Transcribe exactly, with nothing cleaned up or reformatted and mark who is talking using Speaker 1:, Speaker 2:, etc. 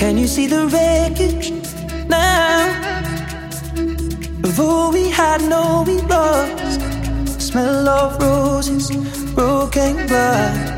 Speaker 1: Can you see the wreckage now of all we had, no we lost? Smell of roses, broken glass.